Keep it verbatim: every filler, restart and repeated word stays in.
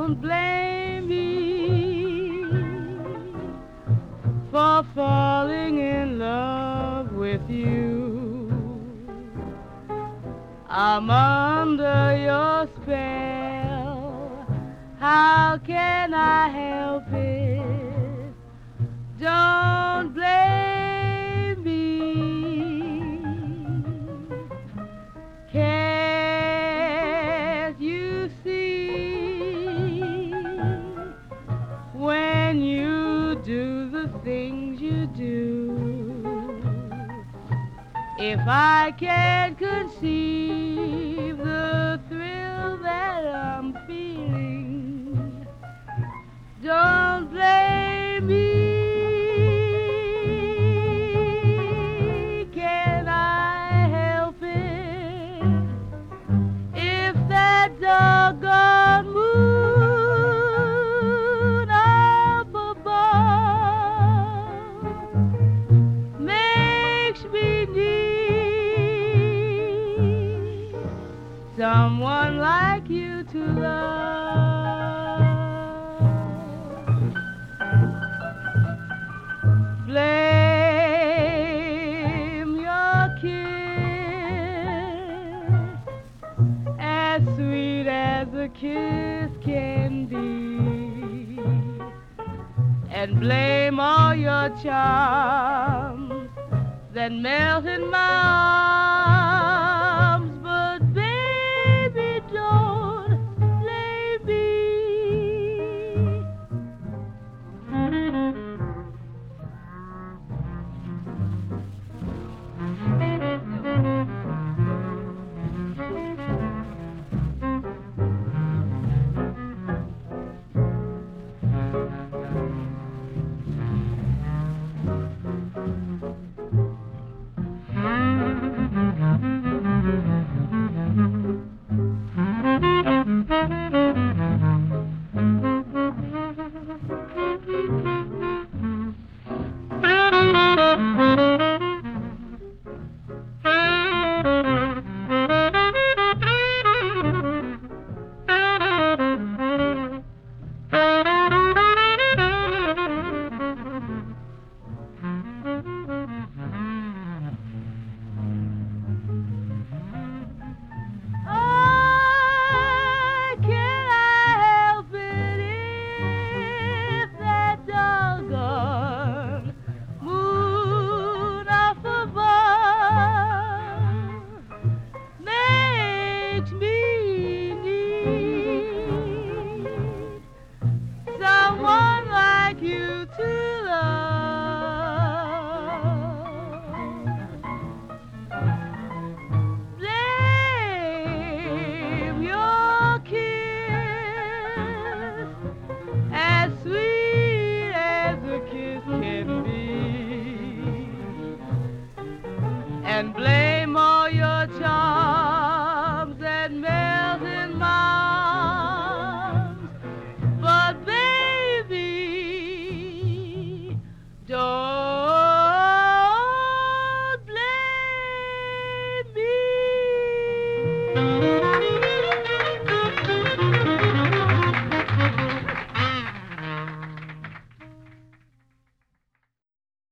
Don't blame me for falling in love with you. I'm under your spell. How can I help it? Don't blame me. Can't you see when you do the things you do? If I can't conceive the thrill that I'm feeling, don't blame me. Can I help it if that doggone moon up above makes me need someone like you to love? Blame your kiss, as sweet as a kiss can be, and blame all your charms that melt in my arms.